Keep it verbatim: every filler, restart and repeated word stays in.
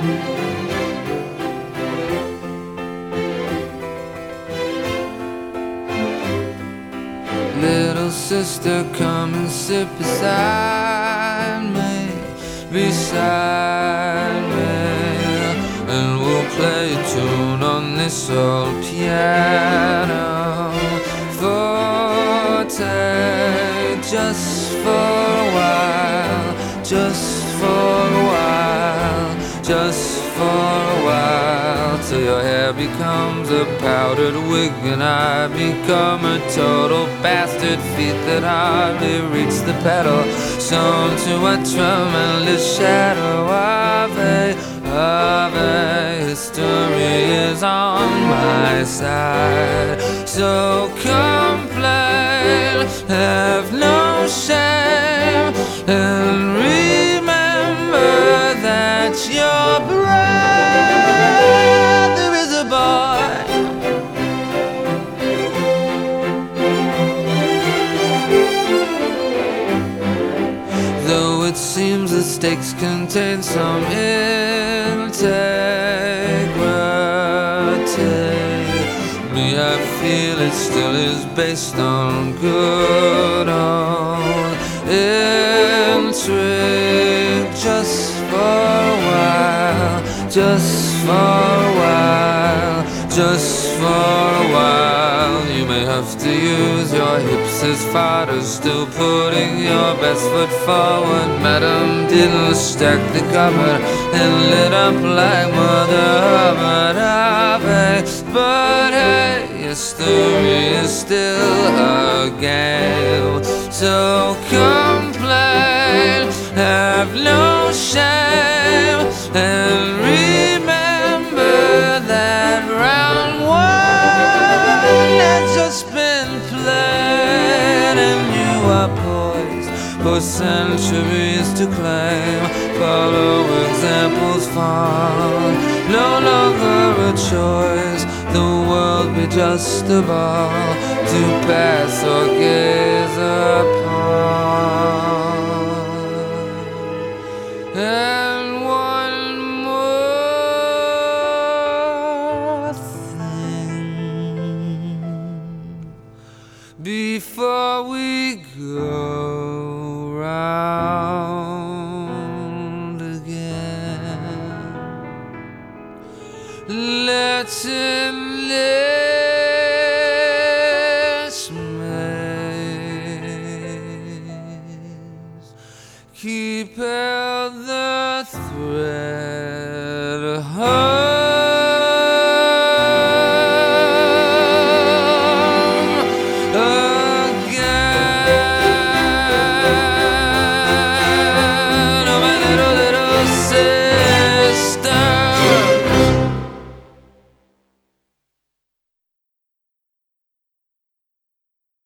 Little sister, come and sit beside me, beside me, and we'll play a tune on this old piano forte, just for a while, just for a while, just for a while, till your hair becomes a powdered wig and I become a total bastard, feet that hardly reach the pedal, sewn to a tremendous shadow. Ave, Ave, history is on my side, so complain, have no shame, and remember that your brother is a boy. Though it seems the stakes contain some integrity, me, I feel it still is based on good old intrigue. Just for a while, just for a while, just for a while, you may have to use your hips as fodder, still putting your best foot forward. Madam didn't stack the cupboard and lit up like Mother Hubbard. Ave, but hey, history is still her game, so complain, have no shame, and remember that round one has just been played, and you are poised for centuries to claim. Follow examples fond, no longer a choice, the world be just a ball to pass or gaze upon. And one more thing before we go round again, let's live.